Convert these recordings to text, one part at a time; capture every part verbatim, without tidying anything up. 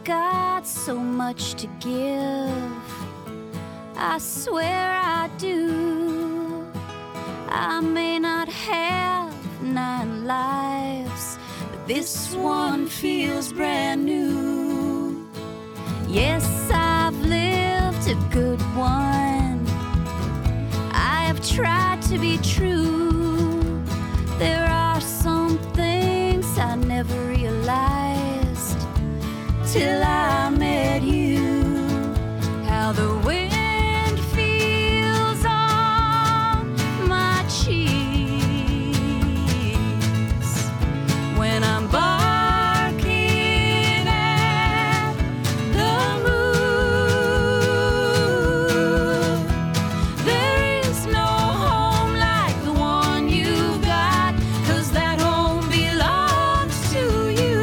got so much to give. I swear I do. I may not have nine lives, but this one feels brand new. Yes, I've lived a good one. I have tried to be true. There are some things I never realized till I met you. How the wind feels on my cheeks when I'm barking at the moon. There is no home like the one you've got, 'cause that home belongs to you.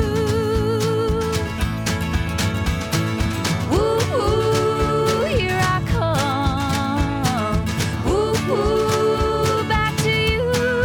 Woo, here I come. Woo, back to you.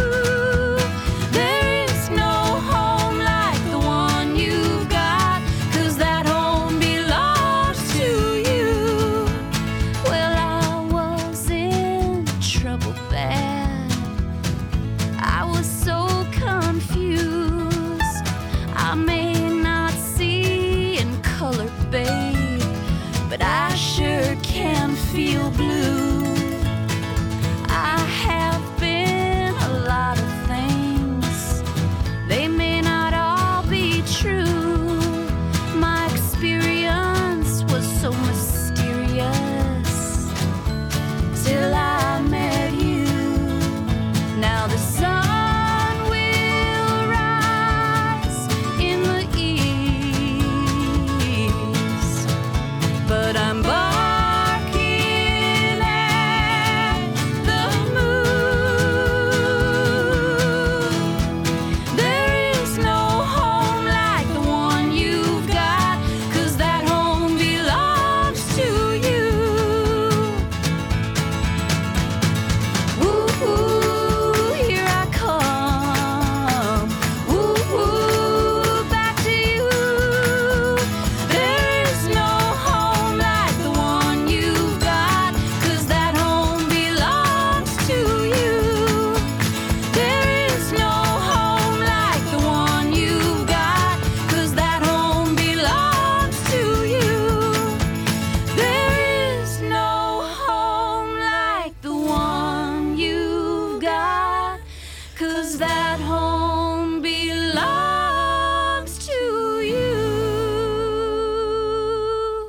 There is no home like the one you've got, 'cause that home belongs to you. Well, I was in trouble bad. I was so confused. I may not see in color, babe, but I sure can feel blue. I have been a lot of things. They may not all be true. My experience was so mysterious till I met you. Now the sun will rise in the east, but I'm barking at the moon. There is no home like the one you've got, 'cause that home belongs to you. Woo, here I come. Woo, back to you. There is no home like the one you've got, 'cause that home belongs to you. There is no home like the one you've got, 'cause that home belongs to you. There is no home like the one you've got, 'cause that home